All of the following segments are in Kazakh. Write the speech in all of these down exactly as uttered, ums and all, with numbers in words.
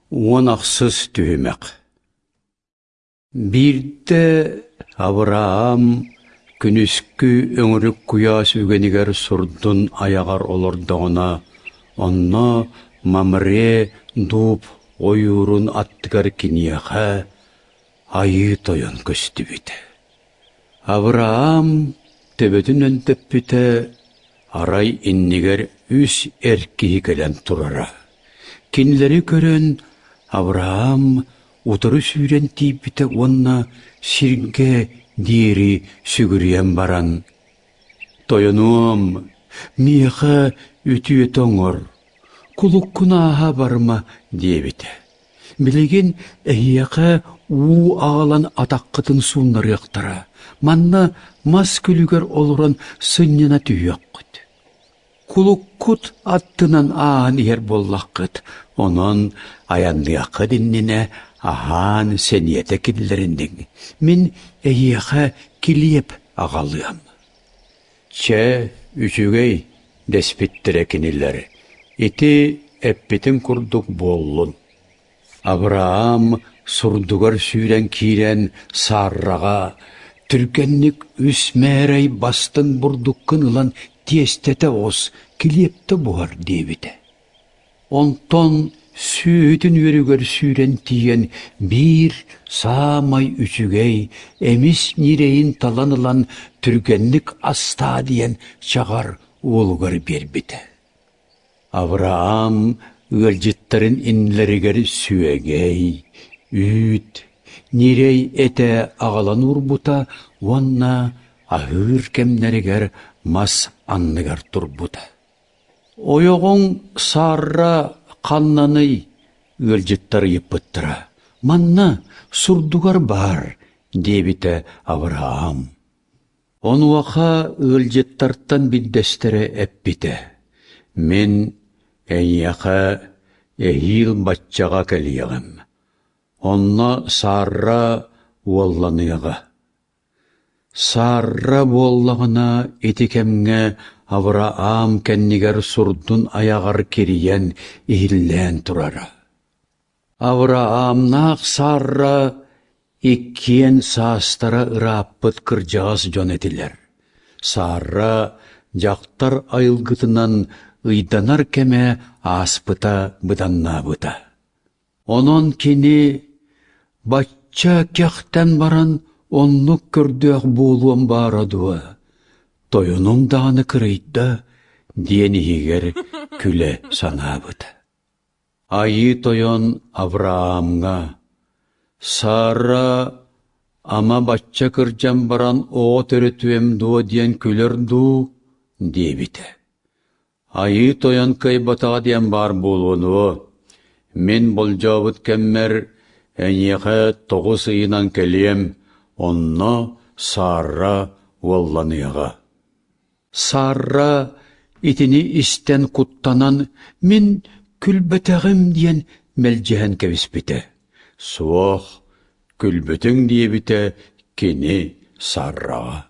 Уонақсыз түйімек. Бірді Авраам күнүскү өңірік куяс үгенігер сұрдын аяғар олырдығына, онна мамыре дұп ойырын аттығар кенияға айы тойын көсті біті. Авраам төбетін өндіп біті арай иннігер үс әркігі кәлін тұрара. Кенлері көрін Авраам утыры сүйрен тейбіті онна сирге дері сүгірен баран. Тойынуым, миға үтіе тоңыр, құлық күнаға барма дебіті. Білеген әйеқі уу ағалан атаққытын суынлар яқтара. Манна мас күлігер олырын сыннена түйек күт. Құлық күт аттынан ағын ер боллаққыт. Онын аянлыяқы дінніне ахан сәниеті кеділерінден. Мен әйеқі келеп ағалыям. Че үчігей деспеттірі кенелері. Ити әппетін күрдік болын. Авраам сурдугар сүйрен кирен сарраға, түркенник үс мәрей бастын бурдуккын ылан тестете оз келепті бұғар дебіті. Онтон сүйетін өрігер сүйрен тиен бір самай үчігей әміс нерейін таланылан түркенник аста диен чағар олығар бербіті. Авраам өлжеттарын инлерігер сүйегей, үт, нерей әті ағалан урбута, онна ағыр кемнерігер мас анныгар турбута. Ойоғың сарра қаннаны өлжеттар еппіттіра. Манна сурдугар бар, дебіті Авраам. Онуақа өлжеттартан биддестері әппіті. Мен әйяқа әйіл батчаға кәлияғым. Онна сарра уолланыяға. Сарра боллағына етекемге Авраам кәннігер сурдун аяғар кериян ихиллән турара. Авраамнақ сарра иккен састара ыраппыт кыржағас жон етілер. Сарра жақтар айылгытынан ыйданар кеме аспыта быданна бұта. Онон кені батча кяқтан баран оннук көрдөк болуын барадуа. Тойынум дағаны кырыйда дені егер күлі сана бұта. Айы тойон Авраамға. Сара ама батча кыржан баран оғы төрітуем дуа диен күлерду дебіті. Айы тоян кайбатаға диен бар болуыну. Мен бол жауыт кәммер әнеқі тоғыз ыйынан кәлем, онна Сара уолланыяға. Сара итini истен куттанан мен күлбетағым диен мәлжіген кәвіспіті. Суақ күлбетің диебіті кені Сараға.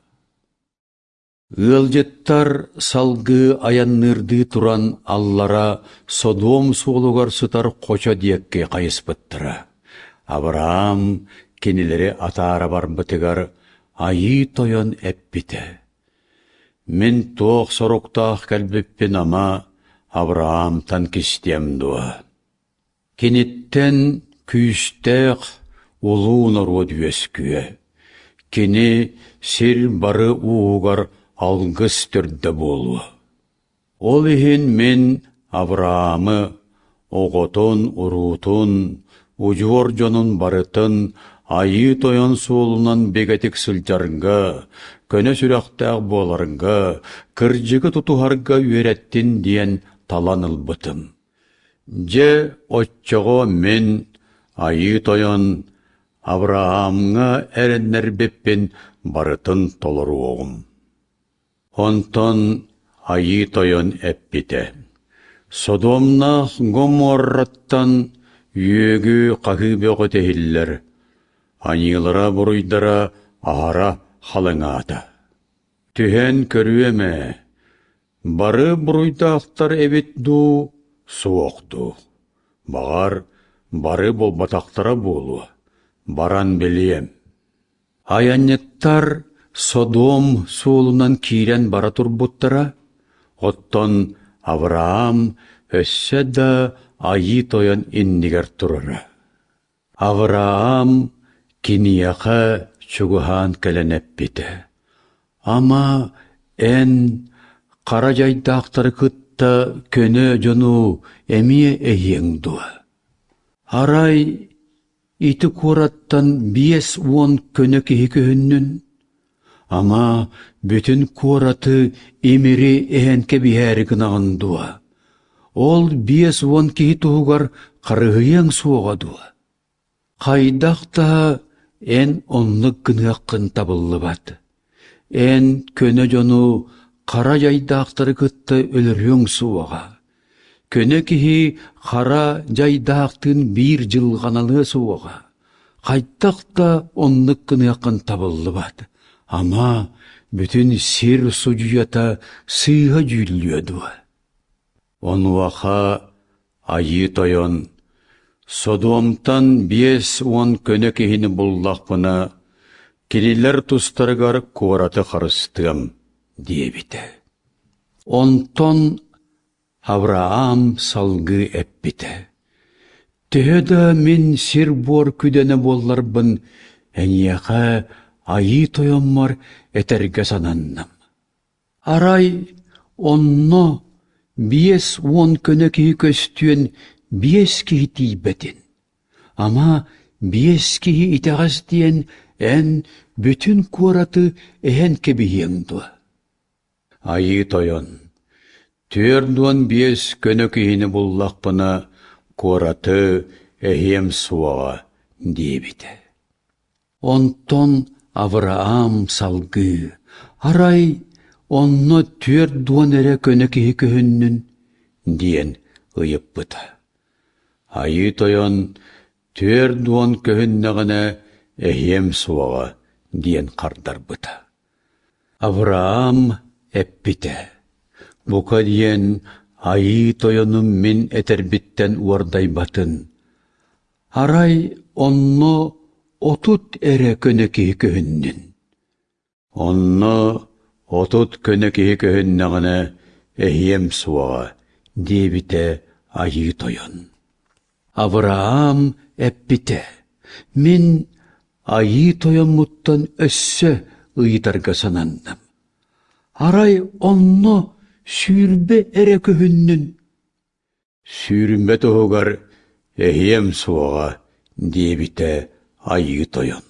Ылжеттар салғы аяннырды туран аллара Содом суғылығар сұтар қоча диекке қайыспыттыра. Авраам кенелері атара бар бұтығар айы тойын әппіті. Мен тоқ сороқтақ кәлбіппен ама Авраам тан кестем дуа. Кенеттен күйістәқ улуын ору дүйескүйе. Кені сер бары уғығар алғыз түрді болу. Ол ехен мен Авраамы оғытын, ұрутын, ұжуар жонын барытын, айы тойын суылынан бегетік сылжарынға, көне сүрақтақ боларынға, кіржігі тұтуғарға үйреттін диен таланыл бұтым. Же отчығы мен айы тойын Авраамға әріннер беппен барытын толыру оғым. Онтон айы тойын әппіті. Содомнақ Гоморраттан үйегі қағы бөғі тәхіллер. Анилара бұруйдара ағара халыңата. Түхен көріеме. Бары бұруйдақтар әбет ду, суоқту. Бағар бары болбатақтара болу, баран білем. Аяннеттар Содом суолунан кирен бара турбуттара, оттон Авраам өссө да айы тойон иннигер турара. Авраам кинияха чугухан кәләнәппите. Ама эн қара жайдақтары кытта көне жону эмие эйең дуа. Арай ити кураттан биес уон көне кихи көһүннүн. Ама бүтүн кураты эмири эһенке биһээри кынагын дуа. Ол биес уон кихи туһугар қарыһыйың суоға дуа. Хайдақта эн онлык кыныаққын табыллы бат. Эн көне жону қара жайдақтары кытта өлөрүң суоға. Көне кихи қара жайдақтын бир жылғаналы суоға. Хайдақта онлык кыныаққын табыллы бат. Ама бүтүн сир сужуята сыйға жүллүйөдуа. Онуаха айы тойон Содомтан биес уон көне кихини буллақпына кирилер тустарыгар куараты харыстыам диебите. Онтон Авраам салгы эппите. Төһөдө мен сир бор күдене болларбын әнияқа айы тойонмар этерге сананнам. Арай онно биес уон көне кихи көстүен биес кихи тийбетин. Ама биес кихи итағас диен эн бүтүн куараты эһен кебиһиең дуа. Айы тойон, түер дуан биес көне кихини буллақпына куараты эһием суаға диебите. Онтон Авраам салгы, арай онно түер дуан эре көне кихи көһүннүн диен ыйып быта. Айы тойон түер дуан көһүннәгенә эһием суаға диен қардар быта. Авраам эппите. Бука диен айы тойоным мен этербиттен уардай батын. Арай онно отут эре көне кихи көһүннүн. Онно отут көне кихи көһүннәгенә эһием суаға диебите айы тойон. Авраам эппите. Мен айы тойонмуттан өссө ыйытарга сананнам. Арай онно сүүрбе эре көһүннүн. Сүүрбе тоһугар эһием суаға диебите айы тойон.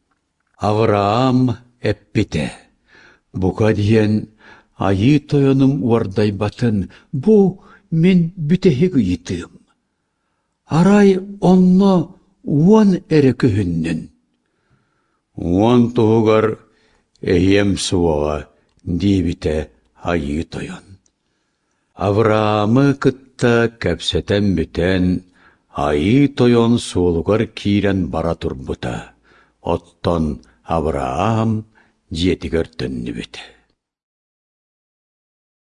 Авраам эппите. Бука диен айы тойоным уардай батын. Бу мен бүтеһиг ыйытыым. Арай онно уон эре көһүннүн. Уон тоһугар эһием суаға диебите айы тойон. Авраамы кытта кәпсетен бүтен айы тойон суолугар кирен бара турбута. Оттон Авраам жетигер төннү бите.